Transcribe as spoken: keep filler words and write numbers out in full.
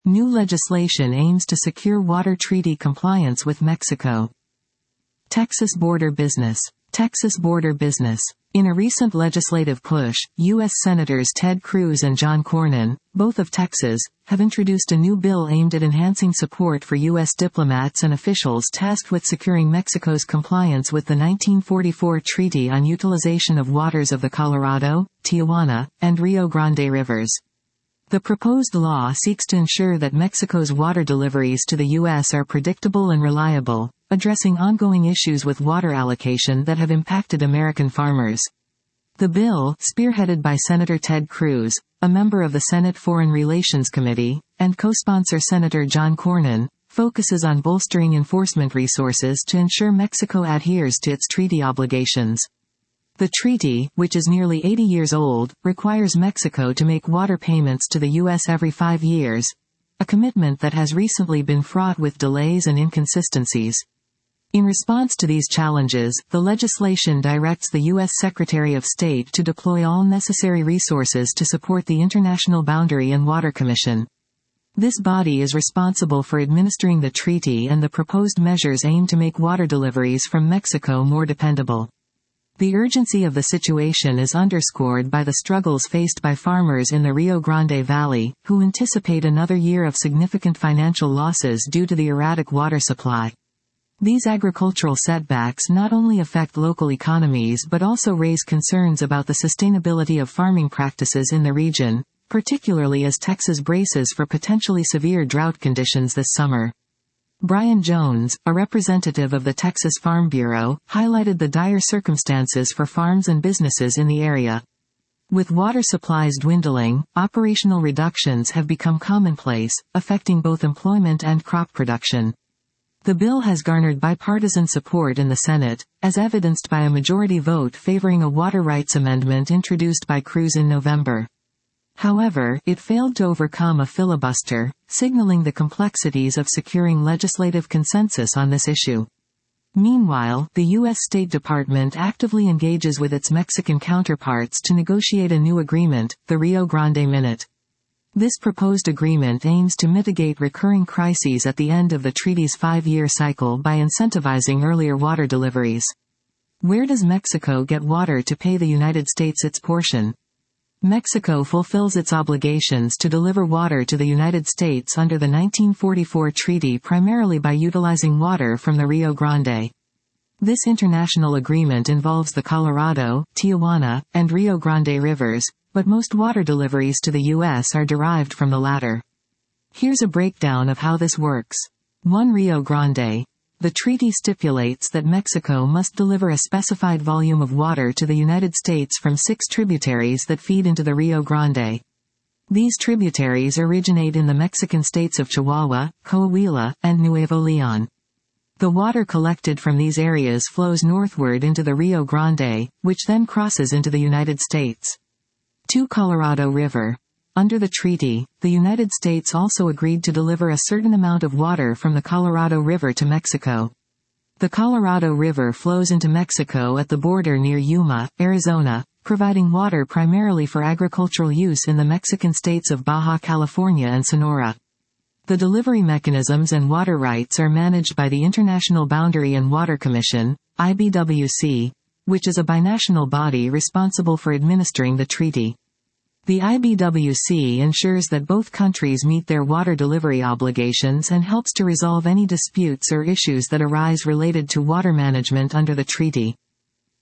New legislation aims to secure water treaty compliance with Mexico. Texas border business. Texas border business. In a recent legislative push, U S Senators Ted Cruz and John Cornyn, both of Texas, have introduced a new bill aimed at enhancing support for U S diplomats and officials tasked with securing Mexico's compliance with the nineteen forty-four Treaty on Utilization of Waters of the Colorado, Tijuana, and Rio Grande Rivers. The proposed law seeks to ensure that Mexico's water deliveries to the U S are predictable and reliable, addressing ongoing issues with water allocation that have impacted American farmers. The bill, spearheaded by Senator Ted Cruz, a member of the Senate Foreign Relations Committee, and co-sponsor Senator John Cornyn, focuses on bolstering enforcement resources to ensure Mexico adheres to its treaty obligations. The treaty, which is nearly eighty years old, requires Mexico to make water payments to the U S every five years, a commitment that has recently been fraught with delays and inconsistencies. In response to these challenges, the legislation directs the U S Secretary of State to deploy all necessary resources to support the International Boundary and Water Commission. This body is responsible for administering the treaty, and the proposed measures aim to make water deliveries from Mexico more dependable. The urgency of the situation is underscored by the struggles faced by farmers in the Rio Grande Valley, who anticipate another year of significant financial losses due to the erratic water supply. These agricultural setbacks not only affect local economies but also raise concerns about the sustainability of farming practices in the region, particularly as Texas braces for potentially severe drought conditions this summer. Brian Jones, a representative of the Texas Farm Bureau, highlighted the dire circumstances for farms and businesses in the area. With water supplies dwindling, operational reductions have become commonplace, affecting both employment and crop production. The bill has garnered bipartisan support in the Senate, as evidenced by a majority vote favoring a water rights amendment introduced by Cruz in November. However, it failed to overcome a filibuster, signaling the complexities of securing legislative consensus on this issue. Meanwhile, the U S State Department actively engages with its Mexican counterparts to negotiate a new agreement, the Rio Grande Minute. This proposed agreement aims to mitigate recurring crises at the end of the treaty's five-year cycle by incentivizing earlier water deliveries. Where does Mexico get water to pay the United States its portion? Mexico fulfills its obligations to deliver water to the United States under the nineteen forty-four treaty primarily by utilizing water from the Rio Grande. This international agreement involves the Colorado, Tijuana, and Rio Grande rivers, but most water deliveries to the U S are derived from the latter. Here's a breakdown of how this works. one Rio Grande. The treaty stipulates that Mexico must deliver a specified volume of water to the United States from six tributaries that feed into the Rio Grande. These tributaries originate in the Mexican states of Chihuahua, Coahuila, and Nuevo León. The water collected from these areas flows northward into the Rio Grande, which then crosses into the United States. two Colorado River. Under the treaty, the United States also agreed to deliver a certain amount of water from the Colorado River to Mexico. The Colorado River flows into Mexico at the border near Yuma, Arizona, providing water primarily for agricultural use in the Mexican states of Baja California and Sonora. The delivery mechanisms and water rights are managed by the International Boundary and Water Commission, I B W C, which is a binational body responsible for administering the treaty. The I B W C ensures that both countries meet their water delivery obligations and helps to resolve any disputes or issues that arise related to water management under the treaty.